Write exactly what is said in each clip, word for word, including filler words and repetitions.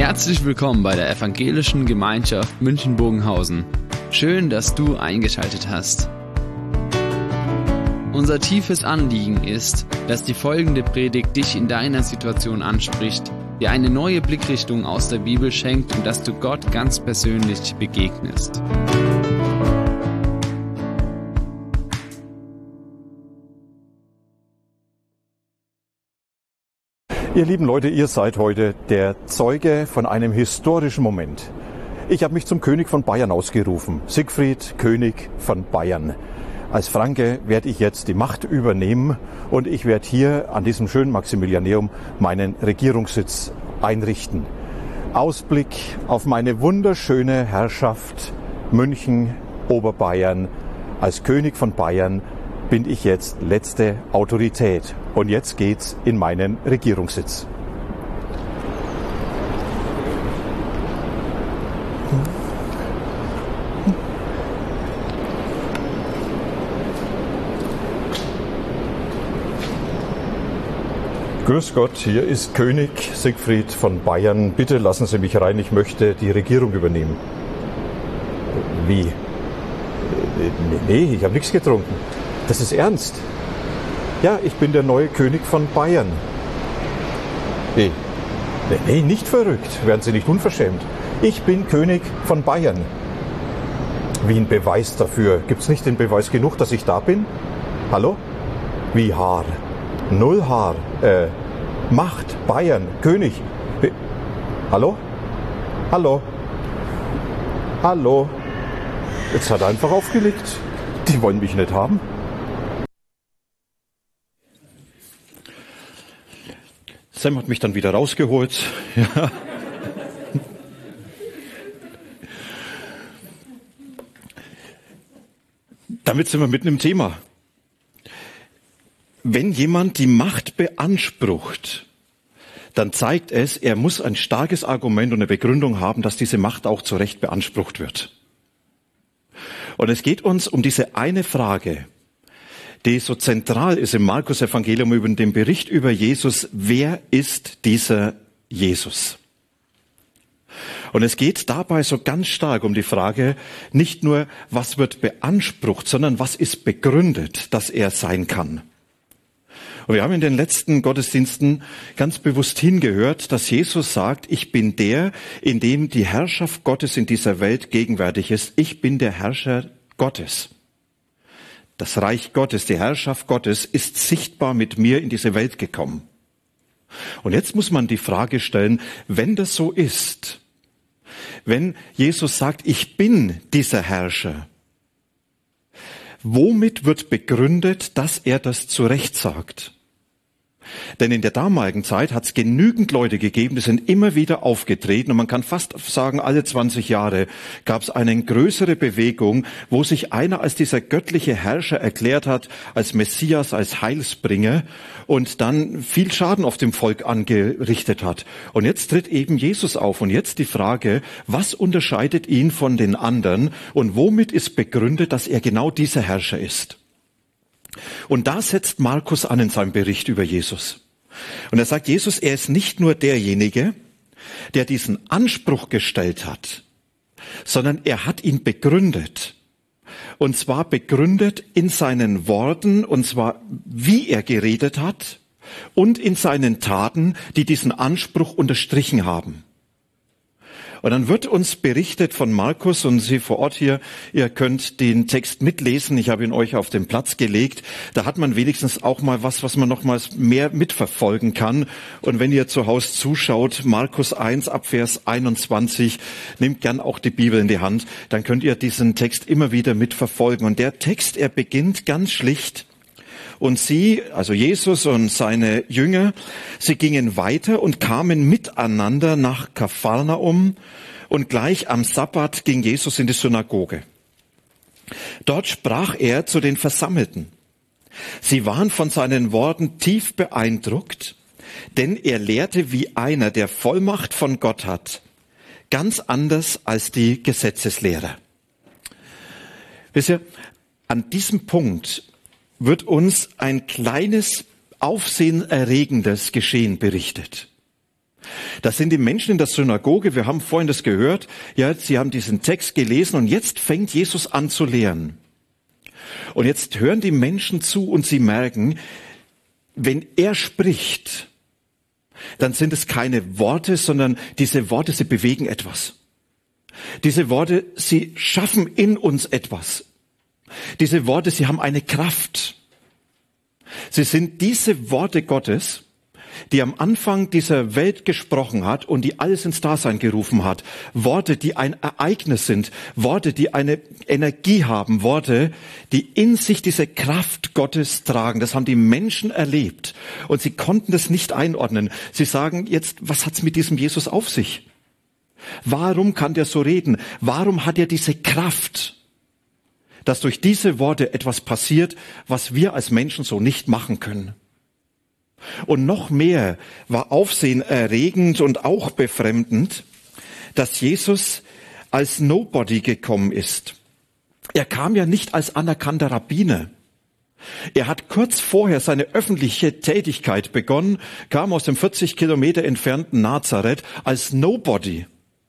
Herzlich willkommen bei der Evangelischen Gemeinschaft München-Bogenhausen. Schön, dass du eingeschaltet hast. Unser tiefes Anliegen ist, dass die folgende Predigt dich in deiner Situation anspricht, dir eine neue Blickrichtung aus der Bibel schenkt und dass du Gott ganz persönlich begegnest. Ihr lieben Leute, ihr seid heute der Zeuge von einem historischen Moment. Ich habe mich zum König von Bayern ausgerufen, Siegfried, König von Bayern. Als Franke werde ich jetzt die Macht übernehmen und ich werde hier an diesem schönen Maximilianeum meinen Regierungssitz einrichten. Ausblick auf meine wunderschöne Herrschaft München, Oberbayern. Als König von Bayern bin ich jetzt letzte Autorität. Und jetzt geht's in meinen Regierungssitz. Grüß Gott, hier ist König Siegfried von Bayern. Bitte lassen Sie mich rein, ich möchte die Regierung übernehmen. Wie? Nee, nee, ich habe nichts getrunken. Das ist ernst. Ja, ich bin der neue König von Bayern. Nee, nee, nee, nicht verrückt. Werden Sie nicht unverschämt. Ich bin König von Bayern. Wie ein Beweis dafür. Gibt's nicht den Beweis genug, dass ich da bin? Hallo? Wie Haar? Null Haar. Äh, Macht, Bayern, König. Wie? Hallo? Hallo? Hallo? Jetzt hat er einfach aufgelegt. Die wollen mich nicht haben. Sam hat mich dann wieder rausgeholt. Ja. Damit sind wir mitten im Thema. Wenn jemand die Macht beansprucht, dann zeigt es, er muss ein starkes Argument und eine Begründung haben, dass diese Macht auch zu Recht beansprucht wird. Und es geht uns um diese eine Frage, die so zentral ist im Markus-Evangelium über den Bericht über Jesus. Wer ist dieser Jesus? Und es geht dabei so ganz stark um die Frage, nicht nur, was wird beansprucht, sondern was ist begründet, dass er sein kann. Und wir haben in den letzten Gottesdiensten ganz bewusst hingehört, dass Jesus sagt, ich bin der, in dem die Herrschaft Gottes in dieser Welt gegenwärtig ist. Ich bin der Herrscher Gottes. Das Reich Gottes, die Herrschaft Gottes ist sichtbar mit mir in diese Welt gekommen. Und jetzt muss man die Frage stellen, wenn das so ist, wenn Jesus sagt, ich bin dieser Herrscher, womit wird begründet, dass er das zu Recht sagt? Denn in der damaligen Zeit hat es genügend Leute gegeben, die sind immer wieder aufgetreten und man kann fast sagen, alle zwanzig Jahre gab es eine größere Bewegung, wo sich einer als dieser göttliche Herrscher erklärt hat, als Messias, als Heilsbringer und dann viel Schaden auf dem Volk angerichtet hat. Und jetzt tritt eben Jesus auf und jetzt die Frage, was unterscheidet ihn von den anderen und womit ist begründet, dass er genau dieser Herrscher ist? Und da setzt Markus an in seinem Bericht über Jesus. Und er sagt, Jesus, er ist nicht nur derjenige, der diesen Anspruch gestellt hat, sondern er hat ihn begründet. Und zwar begründet in seinen Worten, und zwar wie er geredet hat und in seinen Taten, die diesen Anspruch unterstrichen haben. Und dann wird uns berichtet von Markus und Sie vor Ort hier, ihr könnt den Text mitlesen. Ich habe ihn euch auf den Platz gelegt. Da hat man wenigstens auch mal was, was man nochmals mehr mitverfolgen kann. Und wenn ihr zu Hause zuschaut, Markus eins ab Vers einundzwanzig, nehmt gern auch die Bibel in die Hand. Dann könnt ihr diesen Text immer wieder mitverfolgen. Und der Text, er beginnt ganz schlicht. Und sie, also Jesus und seine Jünger, sie gingen weiter und kamen miteinander nach Kapharnaum und gleich am Sabbat ging Jesus in die Synagoge. Dort sprach er zu den Versammelten. Sie waren von seinen Worten tief beeindruckt, denn er lehrte wie einer, der Vollmacht von Gott hat, ganz anders als die Gesetzeslehrer. Wisst ihr, an diesem Punkt wird uns ein kleines, aufsehenerregendes Geschehen berichtet. Das sind die Menschen in der Synagoge, wir haben vorhin das gehört, ja, sie haben diesen Text gelesen und jetzt fängt Jesus an zu lehren. Und jetzt hören die Menschen zu und sie merken, wenn er spricht, dann sind es keine Worte, sondern diese Worte, sie bewegen etwas. Diese Worte, sie schaffen in uns etwas. Diese Worte, sie haben eine Kraft. Sie sind diese Worte Gottes, die am Anfang dieser Welt gesprochen hat und die alles ins Dasein gerufen hat. Worte, die ein Ereignis sind. Worte, die eine Energie haben. Worte, die in sich diese Kraft Gottes tragen. Das haben die Menschen erlebt. Und sie konnten das nicht einordnen. Sie sagen jetzt, was hat's mit diesem Jesus auf sich? Warum kann der so reden? Warum hat er diese Kraft, dass durch diese Worte etwas passiert, was wir als Menschen so nicht machen können? Und noch mehr war aufsehenerregend und auch befremdend, dass Jesus als Nobody gekommen ist. Er kam ja nicht als anerkannter Rabbiner. Er hat kurz vorher seine öffentliche Tätigkeit begonnen, kam aus dem vierzig Kilometer entfernten Nazareth als Nobody.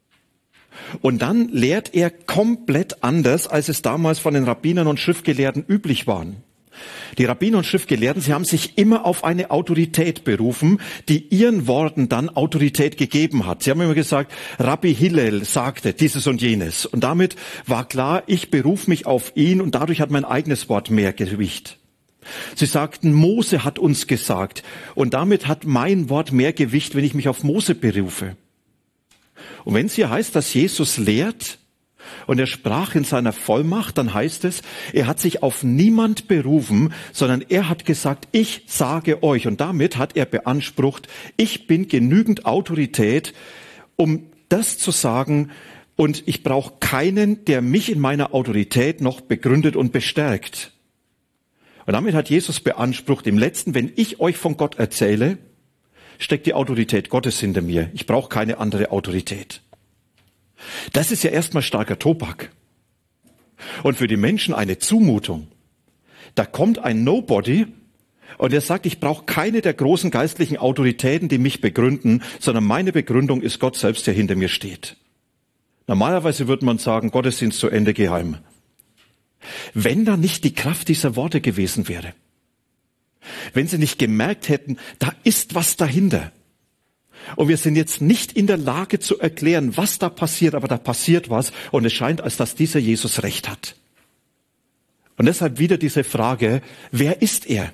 Und dann lehrt er komplett anders, als es damals von den Rabbinern und Schriftgelehrten üblich war. Die Rabbiner und Schriftgelehrten, sie haben sich immer auf eine Autorität berufen, die ihren Worten dann Autorität gegeben hat. Sie haben immer gesagt, Rabbi Hillel sagte dieses und jenes. Und damit war klar, ich berufe mich auf ihn und dadurch hat mein eigenes Wort mehr Gewicht. Sie sagten, Mose hat uns gesagt und damit hat mein Wort mehr Gewicht, wenn ich mich auf Mose berufe. Und wenn es hier heißt, dass Jesus lehrt, und er sprach in seiner Vollmacht, dann heißt es, er hat sich auf niemand berufen, sondern er hat gesagt, ich sage euch. Und damit hat er beansprucht, ich bin genügend Autorität, um das zu sagen. Und ich brauche keinen, der mich in meiner Autorität noch begründet und bestärkt. Und damit hat Jesus beansprucht, im Letzten, wenn ich euch von Gott erzähle, steckt die Autorität Gottes hinter mir. Ich brauche keine andere Autorität. Das ist ja erstmal starker Tobak. Und für die Menschen eine Zumutung. Da kommt ein Nobody und er sagt, ich brauche keine der großen geistlichen Autoritäten, die mich begründen, sondern meine Begründung ist Gott selbst, der hinter mir steht. Normalerweise würde man sagen, Gottesdienst zu Ende geheim. Wenn da nicht die Kraft dieser Worte gewesen wäre, wenn sie nicht gemerkt hätten, da ist was dahinter. Und wir sind jetzt nicht in der Lage zu erklären, was da passiert, aber da passiert was und es scheint, als dass dieser Jesus recht hat. Und deshalb wieder diese Frage, wer ist er?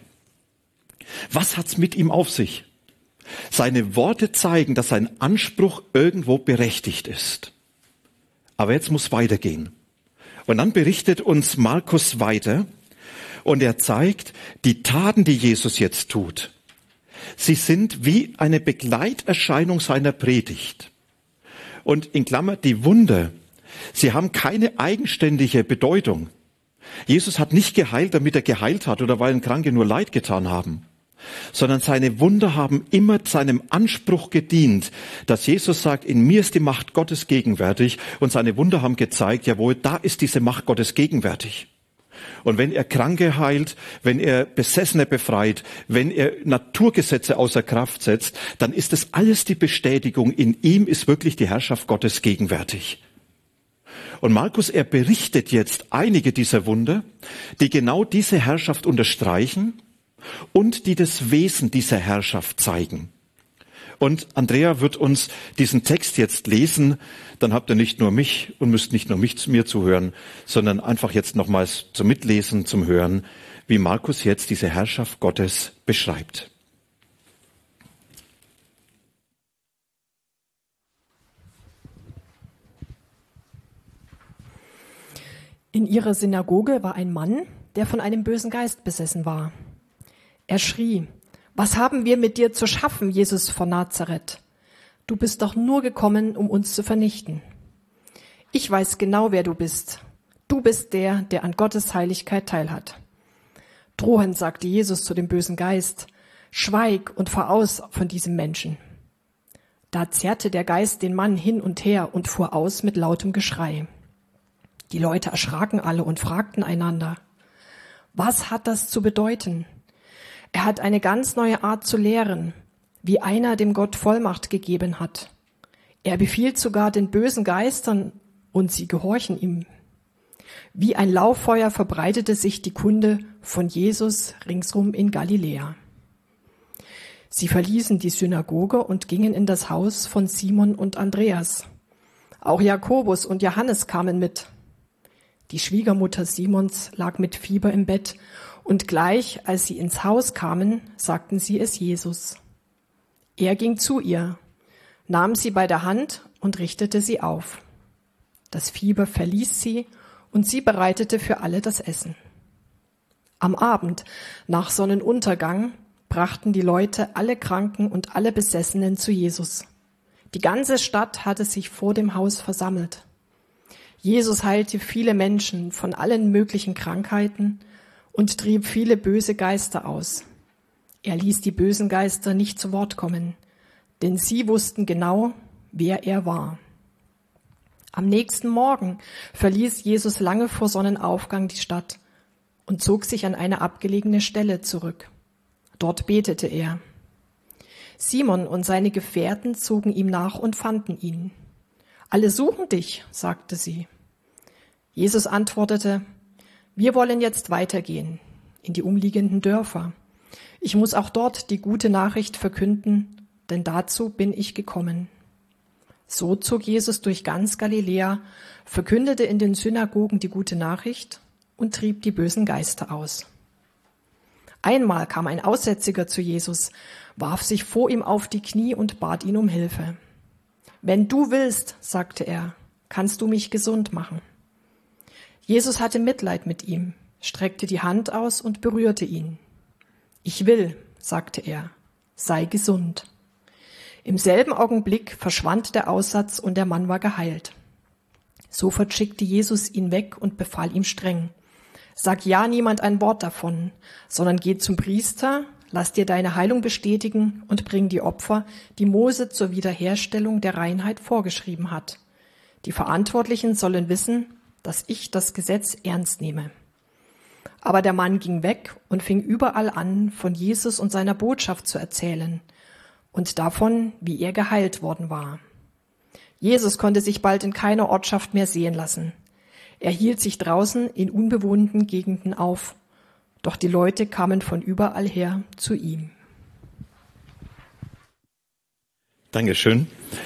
Was hat's mit ihm auf sich? Seine Worte zeigen, dass sein Anspruch irgendwo berechtigt ist. Aber jetzt muss weitergehen. Und dann berichtet uns Markus weiter und er zeigt, die Taten, die Jesus jetzt tut, sie sind wie eine Begleiterscheinung seiner Predigt. Und in Klammer, die Wunder, sie haben keine eigenständige Bedeutung. Jesus hat nicht geheilt, damit er geheilt hat oder weil Kranke nur Leid getan haben, sondern seine Wunder haben immer seinem Anspruch gedient, dass Jesus sagt, in mir ist die Macht Gottes gegenwärtig und seine Wunder haben gezeigt, jawohl, da ist diese Macht Gottes gegenwärtig. Und wenn er Kranke heilt, wenn er Besessene befreit, wenn er Naturgesetze außer Kraft setzt, dann ist das alles die Bestätigung, in ihm ist wirklich die Herrschaft Gottes gegenwärtig. Und Markus, er berichtet jetzt einige dieser Wunder, die genau diese Herrschaft unterstreichen und die das Wesen dieser Herrschaft zeigen. Und Andrea wird uns diesen Text jetzt lesen, dann habt ihr nicht nur mich und müsst nicht nur mich zu mir zuhören, sondern einfach jetzt nochmals zum Mitlesen, zum Hören, wie Markus jetzt diese Herrschaft Gottes beschreibt. In ihrer Synagoge war ein Mann, der von einem bösen Geist besessen war. Er schrie: Was haben wir mit dir zu schaffen, Jesus von Nazareth? Du bist doch nur gekommen, um uns zu vernichten. Ich weiß genau, wer du bist. Du bist der, der an Gottes Heiligkeit teilhat. Drohend sagte Jesus zu dem bösen Geist: Schweig und fahr aus von diesem Menschen. Da zerrte der Geist den Mann hin und her und fuhr aus mit lautem Geschrei. Die Leute erschraken alle und fragten einander: Was hat das zu bedeuten? Er hat eine ganz neue Art zu lehren. wie einer, dem Gott Vollmacht gegeben hat. Er befiehlt sogar den bösen Geistern und sie gehorchen ihm. Wie ein Lauffeuer verbreitete sich die Kunde von Jesus ringsum in Galiläa. Sie verließen die Synagoge und gingen in das Haus von Simon und Andreas. Auch Jakobus und Johannes kamen mit. Die Schwiegermutter Simons lag mit Fieber im Bett, und gleich als sie ins Haus kamen, sagten sie es Jesus. Er ging zu ihr, nahm sie bei der Hand und richtete sie auf. Das Fieber verließ sie, und sie bereitete für alle das Essen. Am Abend, nach Sonnenuntergang, brachten die Leute alle Kranken und alle Besessenen zu Jesus. Die ganze Stadt hatte sich vor dem Haus versammelt. Jesus heilte viele Menschen von allen möglichen Krankheiten und trieb viele böse Geister aus. Er ließ die bösen Geister nicht zu Wort kommen, denn sie wussten genau, wer er war. Am nächsten Morgen verließ Jesus lange vor Sonnenaufgang die Stadt und zog sich an eine abgelegene Stelle zurück. Dort betete er. Simon und seine Gefährten zogen ihm nach und fanden ihn. Alle suchen dich, sagte sie. Jesus antwortete, wir wollen jetzt weitergehen in die umliegenden Dörfer. Ich muss auch dort die gute Nachricht verkünden, denn dazu bin ich gekommen. So zog Jesus durch ganz Galiläa, verkündete in den Synagogen die gute Nachricht und trieb die bösen Geister aus. Einmal kam ein Aussätziger zu Jesus, warf sich vor ihm auf die Knie und bat ihn um Hilfe. Wenn du willst, sagte er, kannst du mich gesund machen. Jesus hatte Mitleid mit ihm, streckte die Hand aus und berührte ihn. Ich will, sagte er, sei gesund. Im selben Augenblick verschwand der Aussatz und der Mann war geheilt. Sofort schickte Jesus ihn weg und befahl ihm streng: Sag ja niemand ein Wort davon, sondern geh zum Priester, lass dir deine Heilung bestätigen und bring die Opfer, die Mose zur Wiederherstellung der Reinheit vorgeschrieben hat. Die Verantwortlichen sollen wissen, dass ich das Gesetz ernst nehme. Aber der Mann ging weg und fing überall an, von Jesus und seiner Botschaft zu erzählen und davon, wie er geheilt worden war. Jesus konnte sich bald in keiner Ortschaft mehr sehen lassen. Er hielt sich draußen in unbewohnten Gegenden auf, doch die Leute kamen von überall her zu ihm. Dankeschön.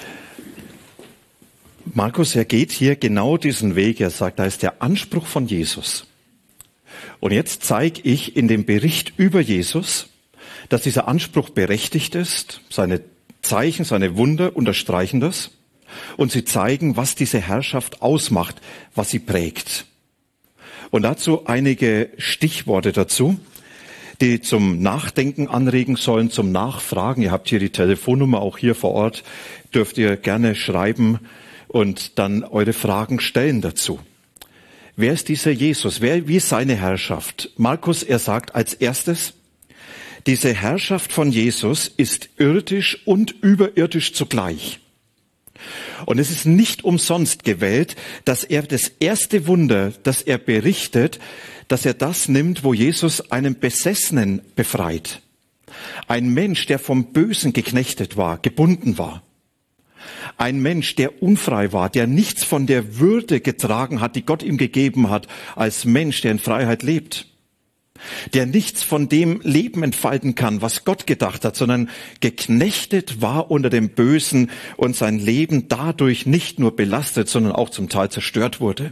Markus, er geht hier genau diesen Weg. Er sagt, da ist der Anspruch von Jesus. Und jetzt zeige ich in dem Bericht über Jesus, dass dieser Anspruch berechtigt ist. Seine Zeichen, seine Wunder unterstreichen das. Und sie zeigen, was diese Herrschaft ausmacht, was sie prägt. Und dazu einige Stichworte dazu, die zum Nachdenken anregen sollen, zum Nachfragen. Ihr habt hier die Telefonnummer, auch hier vor Ort dürft ihr gerne schreiben und dann eure Fragen stellen dazu. Wer ist dieser Jesus? Wer, wie ist seine Herrschaft? Markus, er sagt als erstes, diese Herrschaft von Jesus ist irdisch und überirdisch zugleich. Und es ist nicht umsonst gewählt, dass er das erste Wunder, das er berichtet, dass er das nimmt, wo Jesus einen Besessenen befreit. Ein Mensch, der vom Bösen geknechtet war, gebunden war. Ein Mensch, der unfrei war, der nichts von der Würde getragen hat, die Gott ihm gegeben hat, als Mensch, der in Freiheit lebt. Der nichts von dem Leben entfalten kann, was Gott gedacht hat, sondern geknechtet war unter dem Bösen und sein Leben dadurch nicht nur belastet, sondern auch zum Teil zerstört wurde.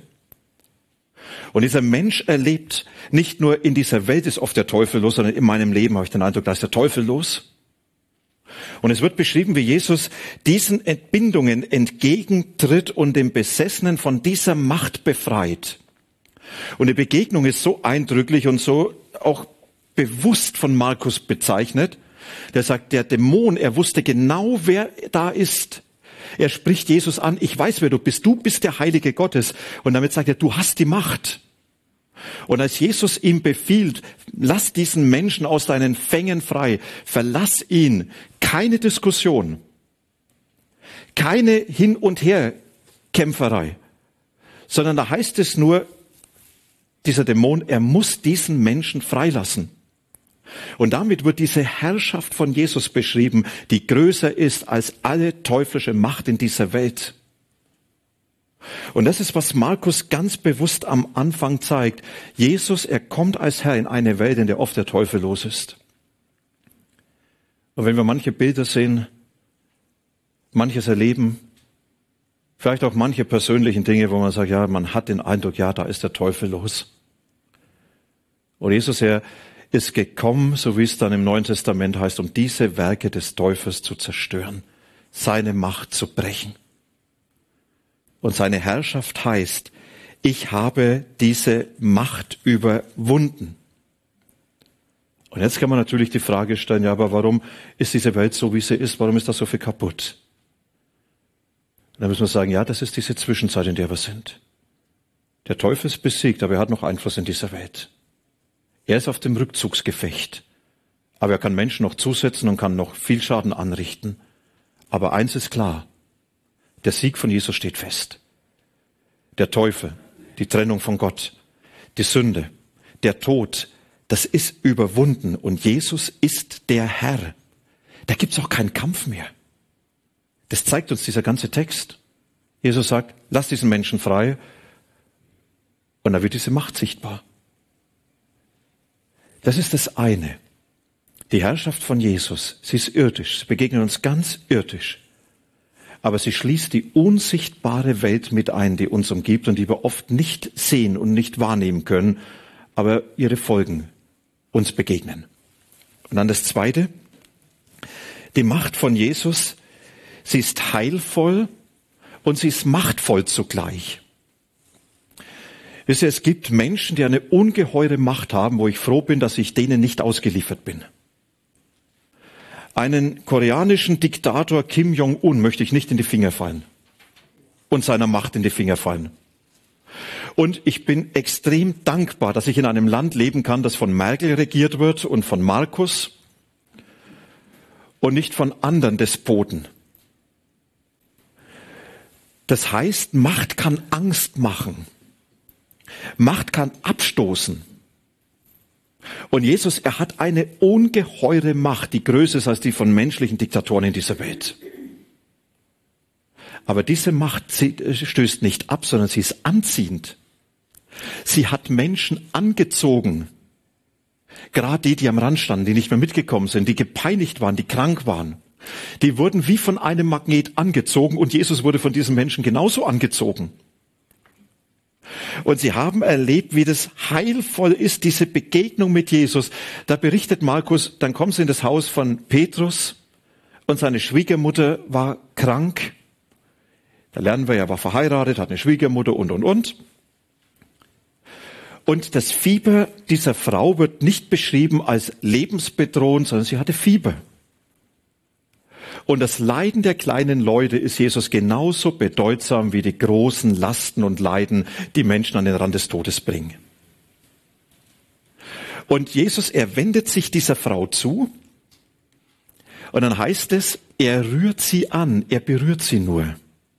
Und dieser Mensch erlebt, nicht nur in dieser Welt ist oft der Teufel los, sondern in meinem Leben habe ich den Eindruck, da ist der Teufel los. Und es wird beschrieben, wie Jesus diesen Entbindungen entgegentritt und den Besessenen von dieser Macht befreit. Und die Begegnung ist so eindrücklich und so auch bewusst von Markus bezeichnet. Der sagt, der Dämon, er wusste genau, wer da ist. Er spricht Jesus an, ich weiß, wer du bist. Du bist der Heilige Gottes. Und damit sagt er, du hast die Macht. Und als Jesus ihm befiehlt, lass diesen Menschen aus deinen Fängen frei, verlass ihn, keine Diskussion, keine Hin- und Her-Kämpferei, sondern da heißt es nur, dieser Dämon, er muss diesen Menschen freilassen. Und damit wird diese Herrschaft von Jesus beschrieben, die größer ist als alle teuflische Macht in dieser Welt. Und das ist, was Markus ganz bewusst am Anfang zeigt. Jesus, er kommt als Herr in eine Welt, in der oft der Teufel los ist. Und wenn wir manche Bilder sehen, manches erleben, vielleicht auch manche persönlichen Dinge, wo man sagt, ja, man hat den Eindruck, ja, da ist der Teufel los. Und Jesus, er ist gekommen, so wie es dann im Neuen Testament heißt, um diese Werke des Teufels zu zerstören, seine Macht zu brechen. Und seine Herrschaft heißt, ich habe diese Macht überwunden. Und jetzt kann man natürlich die Frage stellen, ja, aber warum ist diese Welt so, wie sie ist? Warum ist da so viel kaputt? Und dann müssen wir sagen, ja, das ist diese Zwischenzeit, in der wir sind. Der Teufel ist besiegt, aber er hat noch Einfluss in dieser Welt. Er ist auf dem Rückzugsgefecht. Aber er kann Menschen noch zusetzen und kann noch viel Schaden anrichten. Aber eins ist klar, der Sieg von Jesus steht fest. Der Teufel, die Trennung von Gott, die Sünde, der Tod, das ist überwunden und Jesus ist der Herr. Da gibt's auch keinen Kampf mehr. Das zeigt uns dieser ganze Text. Jesus sagt, lass diesen Menschen frei und da wird diese Macht sichtbar. Das ist das eine. Die Herrschaft von Jesus, sie ist irdisch, sie begegnet uns ganz irdisch. Aber sie schließt die unsichtbare Welt mit ein, die uns umgibt und die wir oft nicht sehen und nicht wahrnehmen können, aber ihre Folgen uns begegnen. Und dann das Zweite, die Macht von Jesus, sie ist heilvoll und sie ist machtvoll zugleich. Wisst ihr, es gibt Menschen, die eine ungeheure Macht haben, wo ich froh bin, dass ich denen nicht ausgeliefert bin. Einen koreanischen Diktator Kim Jong-un möchte ich nicht in die Finger fallen und seiner Macht in die Finger fallen. Und ich bin extrem dankbar, dass ich in einem Land leben kann, das von Merkel regiert wird und von Markus und nicht von anderen Despoten. Das heißt, Macht kann Angst machen. Macht kann abstoßen. Und Jesus, er hat eine ungeheure Macht, die größer ist als die von menschlichen Diktatoren in dieser Welt. Aber diese Macht stößt nicht ab, sondern sie ist anziehend. Sie hat Menschen angezogen. Gerade die, die am Rand standen, die nicht mehr mitgekommen sind, die gepeinigt waren, die krank waren. Die wurden wie von einem Magnet angezogen und Jesus wurde von diesen Menschen genauso angezogen. Und sie haben erlebt, wie das heilvoll ist, diese Begegnung mit Jesus. Da berichtet Markus, dann kommen sie in das Haus von Petrus und seine Schwiegermutter war krank. Da lernen wir, er war verheiratet, hat eine Schwiegermutter und, und, und. Und das Fieber dieser Frau wird nicht beschrieben als lebensbedrohend, sondern sie hatte Fieber. Und das Leiden der kleinen Leute ist Jesus genauso bedeutsam wie die großen Lasten und Leiden, die Menschen an den Rand des Todes bringen. Und Jesus, er wendet sich dieser Frau zu und dann heißt es, er rührt sie an, er berührt sie nur.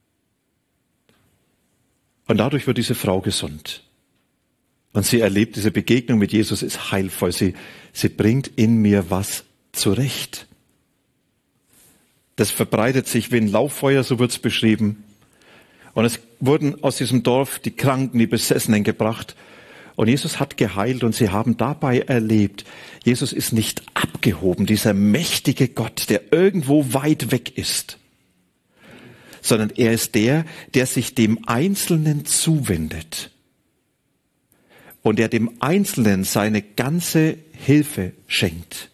Und dadurch wird diese Frau gesund. Und sie erlebt, diese Begegnung mit Jesus ist heilvoll. Sie, sie bringt in mir was zurecht. Das verbreitet sich wie ein Lauffeuer, so wird's beschrieben. Und es wurden aus diesem Dorf die Kranken, die Besessenen gebracht. Und Jesus hat geheilt und sie haben dabei erlebt, Jesus ist nicht abgehoben, dieser mächtige Gott, der irgendwo weit weg ist, sondern er ist der, der sich dem Einzelnen zuwendet und der dem Einzelnen seine ganze Hilfe schenkt.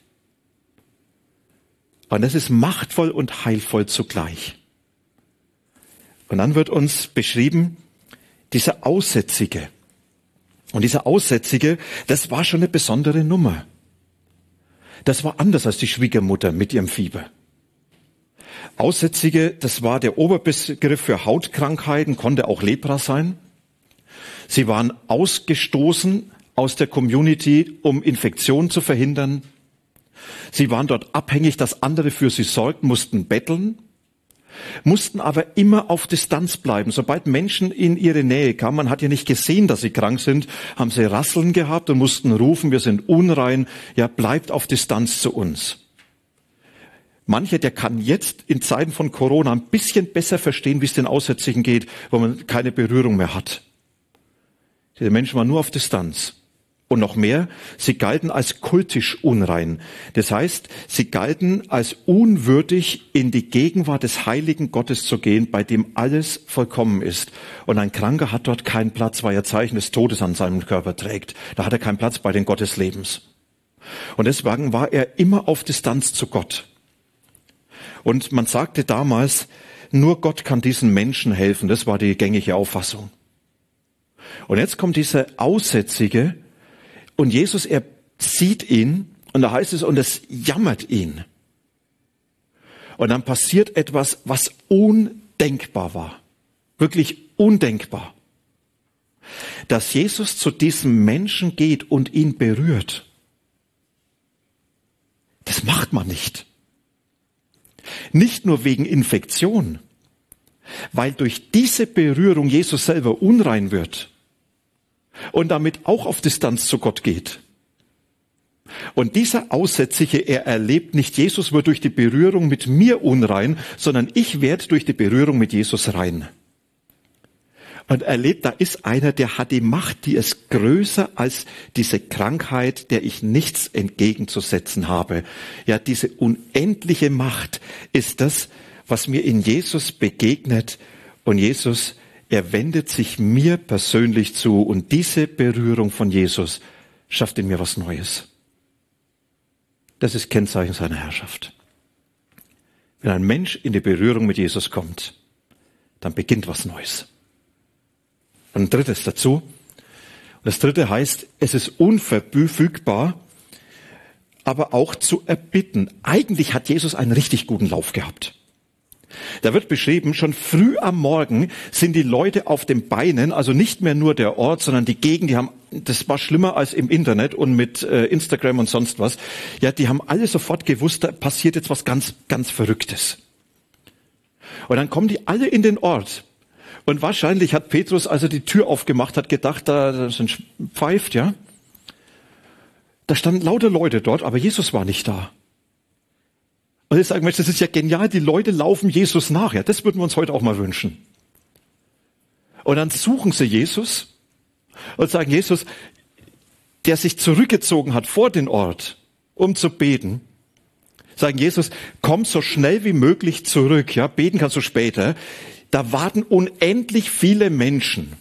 Und das ist machtvoll und heilvoll zugleich. Und dann wird uns beschrieben, dieser Aussätzige. Und dieser Aussätzige, das war schon eine besondere Nummer. Das war anders als die Schwiegermutter mit ihrem Fieber. Aussätzige, das war der Oberbegriff für Hautkrankheiten, konnte auch Lepra sein. Sie waren ausgestoßen aus der Community, um Infektionen zu verhindern. Sie waren dort abhängig, dass andere für sie sorgten, mussten betteln. mussten aber immer auf Distanz bleiben. Sobald Menschen in ihre Nähe kamen, man hat ja nicht gesehen, dass sie krank sind, haben sie Rasseln gehabt und mussten rufen, wir sind unrein, ja, bleibt auf Distanz zu uns. Mancher, der kann jetzt in Zeiten von Corona ein bisschen besser verstehen, wie es den Aussätzigen geht, wo man keine Berührung mehr hat. Die Menschen waren nur auf Distanz. Und noch mehr, sie galten als kultisch unrein. Das heißt, sie galten als unwürdig, in die Gegenwart des heiligen Gottes zu gehen, bei dem alles vollkommen ist. Und ein Kranker hat dort keinen Platz, weil er Zeichen des Todes an seinem Körper trägt. Da hat er keinen Platz bei den Gotteslebens. Und deswegen war er immer auf Distanz zu Gott. Und man sagte damals, nur Gott kann diesen Menschen helfen. Das war die gängige Auffassung. Und jetzt kommt dieser Aussätzige, und Jesus, er sieht ihn, und da heißt es, und es jammert ihn. Und dann passiert etwas, was undenkbar war. Wirklich undenkbar. Dass Jesus zu diesem Menschen geht und ihn berührt. Das macht man nicht. Nicht nur wegen Infektion, weil durch diese Berührung Jesus selber unrein wird. Und damit auch auf Distanz zu Gott geht. Und dieser Aussätzige, er erlebt nicht, Jesus wird durch die Berührung mit mir unrein, sondern ich werde durch die Berührung mit Jesus rein. Und erlebt, da ist einer, der hat die Macht, die ist größer als diese Krankheit, der ich nichts entgegenzusetzen habe. Ja, diese unendliche Macht ist das, was mir in Jesus begegnet. Und Jesus, er wendet sich mir persönlich zu und diese Berührung von Jesus schafft in mir was Neues. Das ist Kennzeichen seiner Herrschaft. Wenn ein Mensch in die Berührung mit Jesus kommt, dann beginnt was Neues. Und ein drittes dazu. Und das dritte heißt, es ist unverfügbar, aber auch zu erbitten. Eigentlich hat Jesus einen richtig guten Lauf gehabt. Da wird beschrieben, schon früh am Morgen sind die Leute auf den Beinen, also nicht mehr nur der Ort, sondern die Gegend, die haben, das war schlimmer als im Internet und mit äh, Instagram und sonst was. Ja, die haben alle sofort gewusst, da passiert jetzt was ganz, ganz Verrücktes. Und dann kommen die alle in den Ort. Und wahrscheinlich hat Petrus, als er die Tür aufgemacht hat, gedacht, da, da sind pfeift, ja. Da standen lauter Leute dort, aber Jesus war nicht da. Und jetzt sagen wir, das ist ja genial, die Leute laufen Jesus nach. Ja, das würden wir uns heute auch mal wünschen. Und dann suchen sie Jesus und sagen, Jesus, der sich zurückgezogen hat vor den Ort, um zu beten, sagen, Jesus, komm so schnell wie möglich zurück. Ja, beten kannst du später. Da warten unendlich viele Menschen.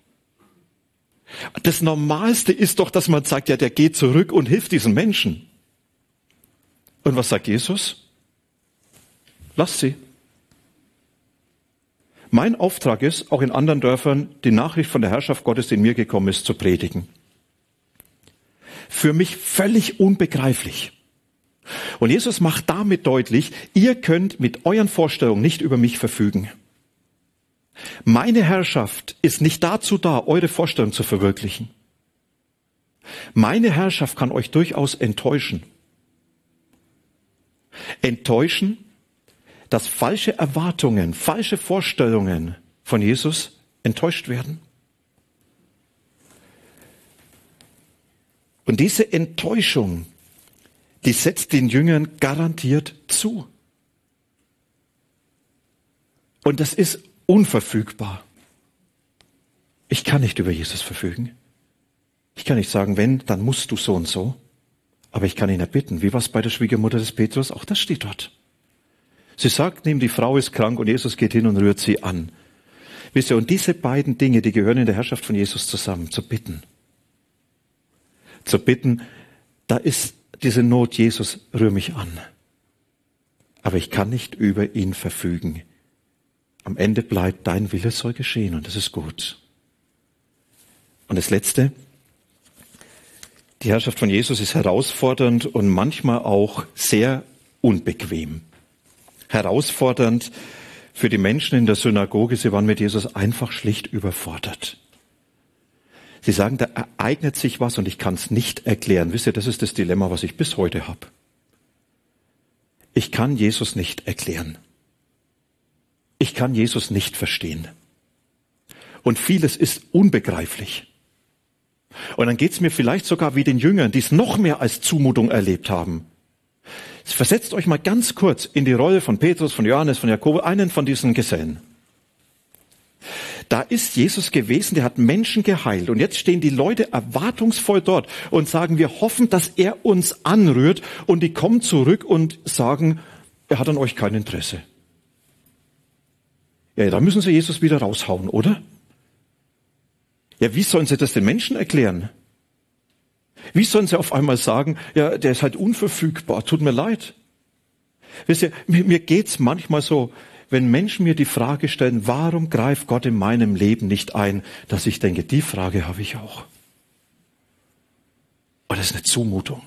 Das Normalste ist doch, dass man sagt, ja, der geht zurück und hilft diesen Menschen. Und was sagt Jesus? Lasst sie. Mein Auftrag ist, auch in anderen Dörfern, die Nachricht von der Herrschaft Gottes, die in mir gekommen ist, zu predigen. Für mich völlig unbegreiflich. Und Jesus macht damit deutlich, ihr könnt mit euren Vorstellungen nicht über mich verfügen. Meine Herrschaft ist nicht dazu da, eure Vorstellung zu verwirklichen. Meine Herrschaft kann euch durchaus enttäuschen. Enttäuschen, dass falsche Erwartungen, falsche Vorstellungen von Jesus enttäuscht werden. Und diese Enttäuschung, die setzt den Jüngern garantiert zu. Und das ist unverfügbar. Ich kann nicht über Jesus verfügen. Ich kann nicht sagen, wenn, dann musst du so und so. Aber ich kann ihn erbitten. Wie war es bei der Schwiegermutter des Petrus? Auch das steht dort. Sie sagt ihm, die Frau ist krank und Jesus geht hin und rührt sie an. Wisst ihr, und diese beiden Dinge, die gehören in der Herrschaft von Jesus zusammen. Zu bitten. Zu bitten, da ist diese Not, Jesus, rühr mich an. Aber ich kann nicht über ihn verfügen. Am Ende bleibt, dein Wille soll geschehen und das ist gut. Und das Letzte, die Herrschaft von Jesus ist herausfordernd und manchmal auch sehr unbequem. Herausfordernd für die Menschen in der Synagoge, sie waren mit Jesus einfach schlicht überfordert. Sie sagen, da ereignet sich was und ich kann es nicht erklären. Wisst ihr, das ist das Dilemma, was ich bis heute habe. Ich kann Jesus nicht erklären. ich kann Jesus nicht verstehen. Und vieles ist unbegreiflich. Und dann geht's mir vielleicht sogar wie den Jüngern, die es noch mehr als Zumutung erlebt haben. Versetzt euch mal ganz kurz in die Rolle von Petrus, von Johannes, von Jakobus, einen von diesen Gesellen. Da ist Jesus gewesen, der hat Menschen geheilt. Und jetzt stehen die Leute erwartungsvoll dort und sagen, wir hoffen, dass er uns anrührt. Und die kommen zurück und sagen, er hat an euch kein Interesse. Ja, da müssen sie Jesus wieder raushauen, oder? Ja, wie sollen sie das den Menschen erklären? Wie sollen sie auf einmal sagen, ja, der ist halt unverfügbar, tut mir leid. Wisst ihr, mir, mir geht's manchmal so, wenn Menschen mir die Frage stellen, warum greift Gott in meinem Leben nicht ein, dass ich denke, die Frage habe ich auch. Aber das ist eine Zumutung.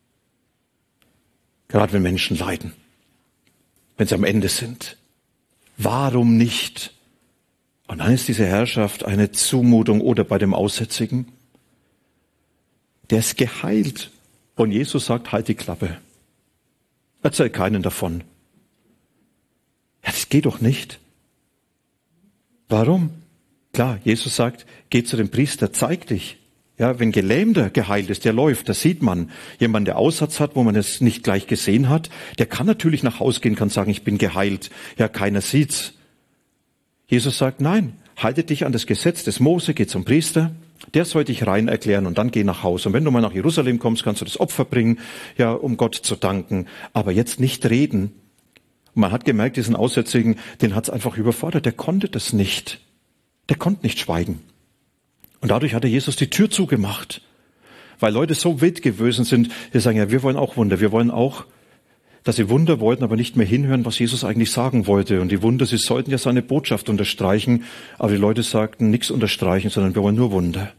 Gerade wenn Menschen leiden, wenn sie am Ende sind. Warum nicht? Und dann ist diese Herrschaft eine Zumutung oder bei dem Aussätzigen. Der ist geheilt. Und Jesus sagt, halt die Klappe. Erzähl keinen davon. Ja, das geht doch nicht. Warum? Klar, Jesus sagt, geh zu dem Priester, zeig dich. Ja, wenn Gelähmter geheilt ist, der läuft, das sieht man. Jemand, der Aussatz hat, wo man es nicht gleich gesehen hat, der kann natürlich nach Hause gehen, kann sagen, ich bin geheilt. Ja, keiner sieht's. Jesus sagt, nein, halte dich an das Gesetz des Mose, geh zum Priester, der soll dich rein erklären und dann geh nach Hause. Und wenn du mal nach Jerusalem kommst, kannst du das Opfer bringen, ja, um Gott zu danken. Aber jetzt nicht reden. Und man hat gemerkt, diesen Aussätzigen, den hat's einfach überfordert. Der konnte das nicht. Der konnte nicht schweigen. Und dadurch hat er Jesus die Tür zugemacht. Weil Leute so wild gewesen sind, die sagen, ja, wir wollen auch Wunder. Wir wollen auch, dass sie Wunder wollten, aber nicht mehr hinhören, was Jesus eigentlich sagen wollte. Und die Wunder, sie sollten ja seine Botschaft unterstreichen. Aber die Leute sagten, nichts unterstreichen, sondern wir wollen nur Wunder.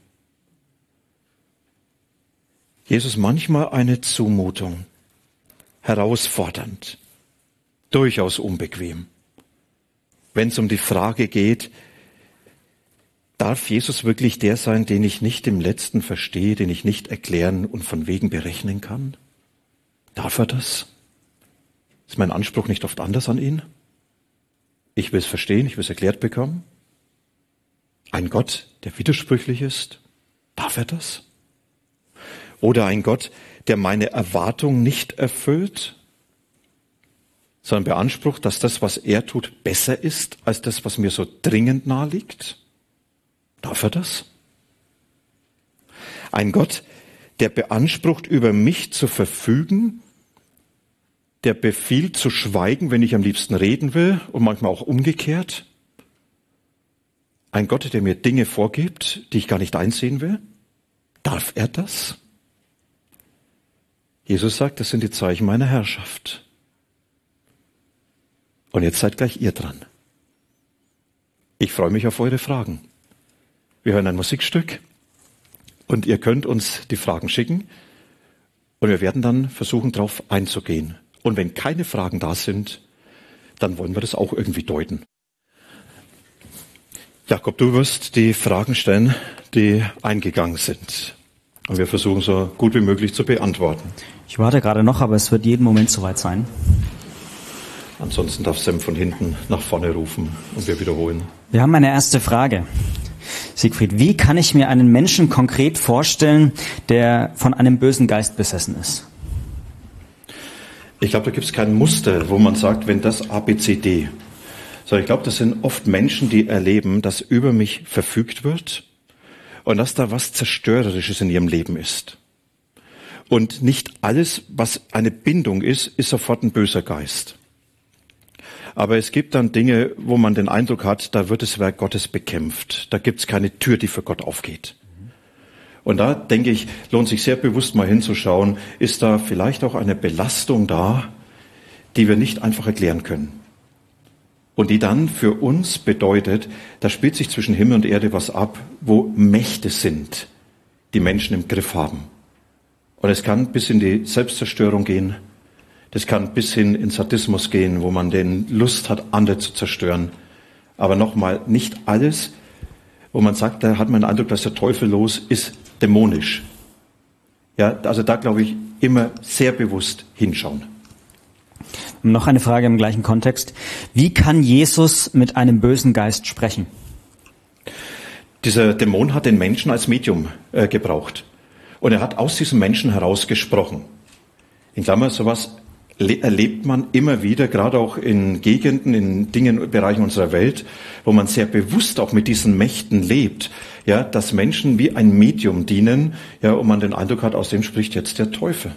Jesus manchmal eine Zumutung. Herausfordernd. Durchaus unbequem. Wenn es um die Frage geht, darf Jesus wirklich der sein, den ich nicht im Letzten verstehe, den ich nicht erklären und von wegen berechnen kann? Darf er das? Ist mein Anspruch nicht oft anders an ihn? Ich will es verstehen, ich will es erklärt bekommen. Ein Gott, der widersprüchlich ist, darf er das? Oder ein Gott, der meine Erwartung nicht erfüllt, sondern beansprucht, dass das, was er tut, besser ist als das, was mir so dringend nahe liegt? Darf er das? Ein Gott, der beansprucht, über mich zu verfügen, der befiehlt zu schweigen, wenn ich am liebsten reden will und manchmal auch umgekehrt. Ein Gott, der mir Dinge vorgibt, die ich gar nicht einsehen will. Darf er das? Jesus sagt, das sind die Zeichen meiner Herrschaft. Und jetzt seid gleich ihr dran. Ich freue mich auf eure Fragen. Wir hören ein Musikstück und ihr könnt uns die Fragen schicken und wir werden dann versuchen, darauf einzugehen. Und wenn keine Fragen da sind, dann wollen wir das auch irgendwie deuten. Jakob, du wirst die Fragen stellen, die eingegangen sind. Und wir versuchen so gut wie möglich zu beantworten. Ich warte gerade noch, aber es wird jeden Moment soweit sein. Ansonsten darf Sam von hinten nach vorne rufen und wir wiederholen. Wir haben eine erste Frage. Siegfried, wie kann ich mir einen Menschen konkret vorstellen, der von einem bösen Geist besessen ist? Ich glaube, da gibt es kein Muster, wo man sagt, wenn das A, B, C, D. Sondern ich glaube, das sind oft Menschen, die erleben, dass über mich verfügt wird und dass da was Zerstörerisches in ihrem Leben ist. Und nicht alles, was eine Bindung ist, ist sofort ein böser Geist. Aber es gibt dann Dinge, wo man den Eindruck hat, da wird das Werk Gottes bekämpft. Da gibt es keine Tür, die für Gott aufgeht. Und da, denke ich, lohnt sich sehr bewusst mal hinzuschauen, ist da vielleicht auch eine Belastung da, die wir nicht einfach erklären können. Und die dann für uns bedeutet, da spielt sich zwischen Himmel und Erde was ab, wo Mächte sind, die Menschen im Griff haben. Und es kann bis in die Selbstzerstörung gehen. Das kann bis hin in Sadismus gehen, wo man den Lust hat, andere zu zerstören. Aber nochmal, nicht alles, wo man sagt, da hat man den Eindruck, dass der Teufel los ist, dämonisch. Ja, also da glaube ich, immer sehr bewusst hinschauen. Noch eine Frage im gleichen Kontext. Wie kann Jesus mit einem bösen Geist sprechen? Dieser Dämon hat den Menschen als Medium äh, gebraucht. Und er hat aus diesem Menschen heraus gesprochen. In Klammer, sowas erlebt man immer wieder, gerade auch in Gegenden, in Dingen, Bereichen unserer Welt, wo man sehr bewusst auch mit diesen Mächten lebt, ja, dass Menschen wie ein Medium dienen, ja, und man den Eindruck hat, aus dem spricht jetzt der Teufel.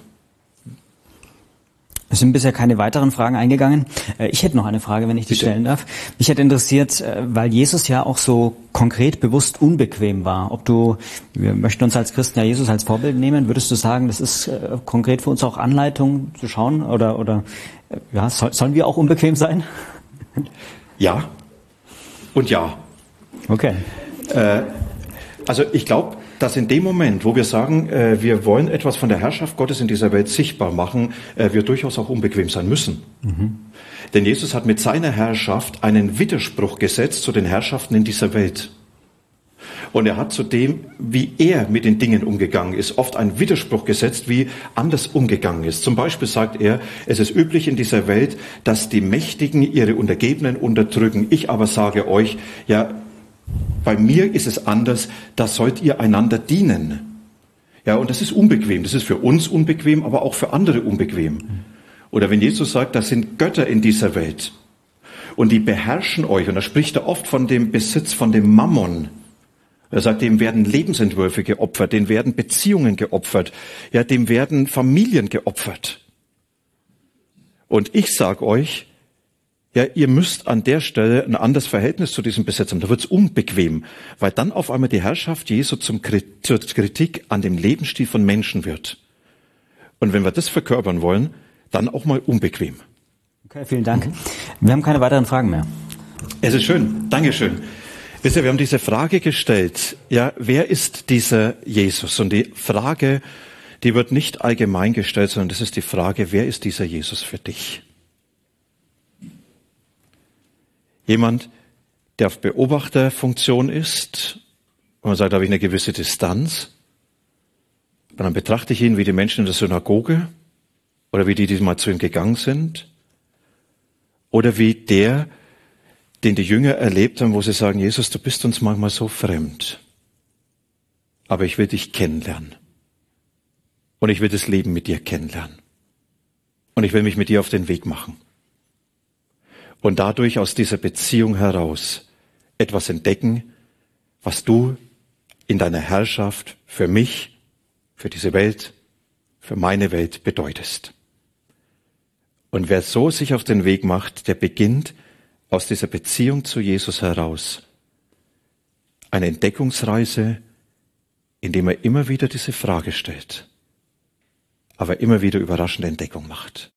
Es sind bisher keine weiteren Fragen eingegangen. Ich hätte noch eine Frage, wenn ich die Bitte. stellen darf. Mich hätte interessiert, weil Jesus ja auch so konkret bewusst unbequem war. Ob du, wir möchten uns als Christen ja Jesus als Vorbild nehmen, würdest du sagen, das ist äh, konkret für uns auch Anleitung zu schauen? Oder, oder äh, ja, soll, sollen wir auch unbequem sein? Ja und ja. Okay. Äh, also ich glaube, dass in dem Moment, wo wir sagen, äh, wir wollen etwas von der Herrschaft Gottes in dieser Welt sichtbar machen, äh, wir durchaus auch unbequem sein müssen. Mhm. Denn Jesus hat mit seiner Herrschaft einen Widerspruch gesetzt zu den Herrschaften in dieser Welt. Und er hat zu dem, wie er mit den Dingen umgegangen ist, oft einen Widerspruch gesetzt, wie anders umgegangen ist. Zum Beispiel sagt er, es ist üblich in dieser Welt, dass die Mächtigen ihre Untergebenen unterdrücken. Ich aber sage euch, ja, bei mir ist es anders, da sollt ihr einander dienen. Ja, und das ist unbequem. Das ist für uns unbequem, aber auch für andere unbequem. Oder wenn Jesus sagt, das sind Götter in dieser Welt und die beherrschen euch, und da spricht er oft von dem Besitz, von dem Mammon. Er sagt, dem werden Lebensentwürfe geopfert, dem werden Beziehungen geopfert, ja, dem werden Familien geopfert. Und ich sag euch, ja, ihr müsst an der Stelle ein anderes Verhältnis zu diesem Besitz haben. Da wird's unbequem, weil dann auf einmal die Herrschaft Jesu zum Krit- zur Kritik an dem Lebensstil von Menschen wird. Und wenn wir das verkörpern wollen, dann auch mal unbequem. Okay, vielen Dank. Wir haben keine weiteren Fragen mehr. Es ist schön. Dankeschön. Wisst ihr, wir haben diese Frage gestellt, ja, wer ist dieser Jesus? Und die Frage, die wird nicht allgemein gestellt, sondern das ist die Frage, wer ist dieser Jesus für dich? Jemand, der auf Beobachterfunktion ist, und man sagt, da habe ich eine gewisse Distanz. Und dann betrachte ich ihn wie die Menschen in der Synagoge oder wie die, die mal zu ihm gegangen sind. Oder wie der, den die Jünger erlebt haben, wo sie sagen, Jesus, du bist uns manchmal so fremd. Aber ich will dich kennenlernen. Und ich will das Leben mit dir kennenlernen. Und ich will mich mit dir auf den Weg machen. Und dadurch aus dieser Beziehung heraus etwas entdecken, was du in deiner Herrschaft für mich, für diese Welt, für meine Welt bedeutest. Und wer so sich auf den Weg macht, der beginnt aus dieser Beziehung zu Jesus heraus eine Entdeckungsreise, indem er immer wieder diese Frage stellt, aber immer wieder überraschende Entdeckung macht.